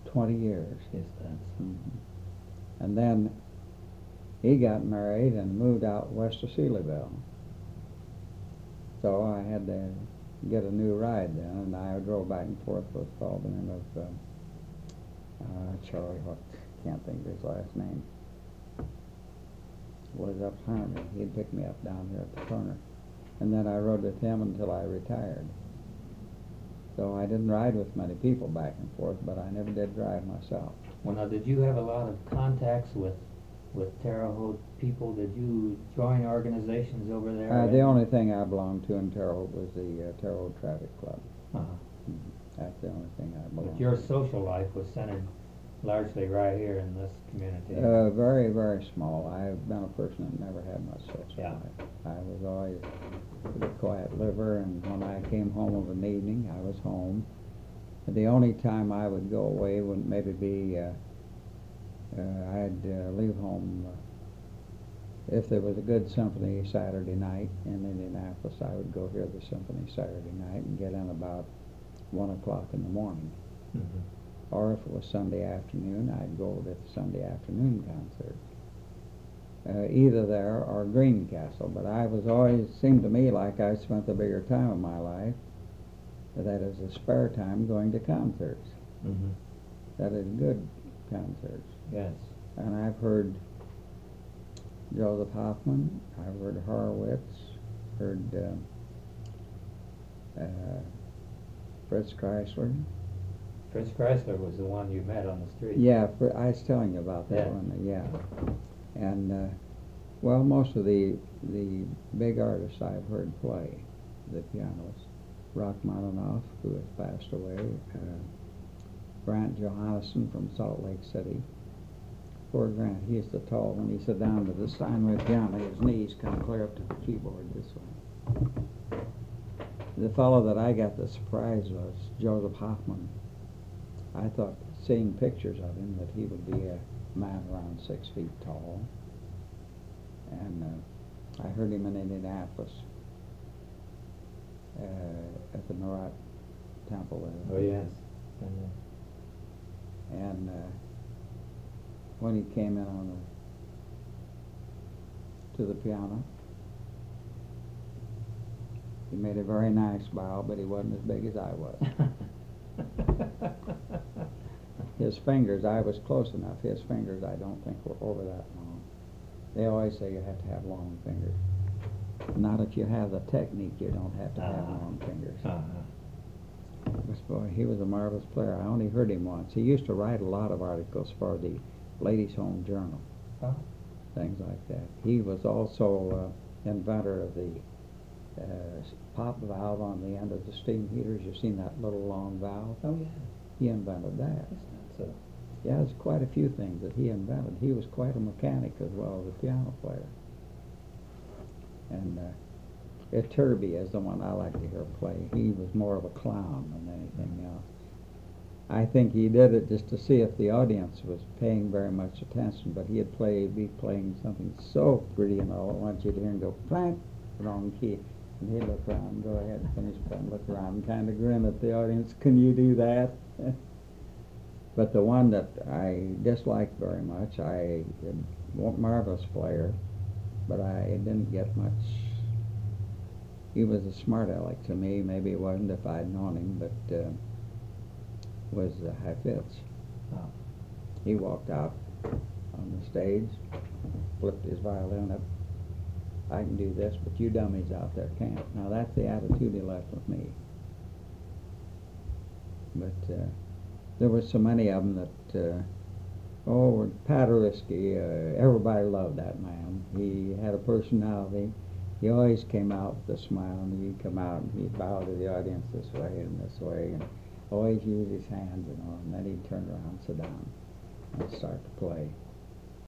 20 years. Yes, that's. And then he got married and moved out west of Sealyville. So I had to get a new ride then, and I drove back and forth with the name of Charlie, what, can't think of his last name. Was up Harmony. He'd pick me up down here at the corner. And then I rode with him until I retired. So I didn't ride with many people back and forth, but I never did drive myself. Well, now, did you have a lot of contacts with Terre Haute people? Did you join organizations over there? The only thing I belonged to in Terre Haute was the Terre Haute Traffic Club. Uh-huh. That's the only thing I belonged But your to. social life was centered largely right here in this community. Very, very small. I've been a person that never had much social life. I was always a pretty quiet liver, and when I came home of an evening, I was home. The only time I would go away would maybe be I'd leave home if there was a good symphony Saturday night in Indianapolis. I would go hear the symphony Saturday night and get in about 1 o'clock in the morning. Mm-hmm. Or if it was Sunday afternoon, I'd go to the Sunday afternoon concert. Either there or Greencastle, but I was always, seemed to me like I spent the bigger time of my life, that is the spare time, going to concerts. Mm-hmm. That is good concerts. Yes. And I've heard Joseph Hoffman, I've heard Horowitz, heard Fritz Kreisler. Fritz Kreisler was the one you met on the street. Yeah, I was telling you about that Yeah. one. Yeah, and well, most of the big artists I've heard play the pianos. Rachmaninoff, who has passed away. Grant Johannesson from Salt Lake City. Poor Grant, he's the tall one. He sat down to the Steinway piano. His knees come clear up to the keyboard this way. The fellow that I got the surprise was Joseph Hoffman. I thought, seeing pictures of him, that he would be a man around 6 feet tall. And I heard him in Indianapolis at the Marat Temple there. Oh, yes. And when he came in to the piano, he made a very nice bow, but he wasn't as big as I was. His fingers, I was close enough. His fingers, I don't think, were over that long. They always say you have to have long fingers. Not if you have the technique, you don't have to have long fingers. Boy, he was a marvelous player. I only heard him once. He used to write a lot of articles for the Ladies' Home Journal, things like that. He was also inventor of the pop valve on the end of the steam heaters. You've seen that little long valve? Oh, yeah. He invented that. That's not so. Yeah, there's quite a few things that he invented. He was quite a mechanic as well as a piano player. And Iturbe is the one I like to hear play. He was more of a clown than anything else. I think he did it just to see if the audience was paying very much attention, but he'd be playing something so pretty and all at once you'd hear him go, plant, wrong key. And he'd look around, go ahead, finish it, and look around and kind of grin at the audience, can you do that? But the one that I disliked very much, a marvelous player, but I didn't get much. He was a smart aleck to me. Maybe it wasn't if I'd known him, but was Heifetz. Oh. He walked out on the stage, flipped his violin up. I can do this, but you dummies out there can't. Now that's the attitude he left with me. But there were so many of them that, Paderewski, everybody loved that man. He had a personality. He always came out with a smile, and he'd come out and he'd bow to the audience this way and this way, and always use his hands and all, and then he'd turn around and sit down and start to play.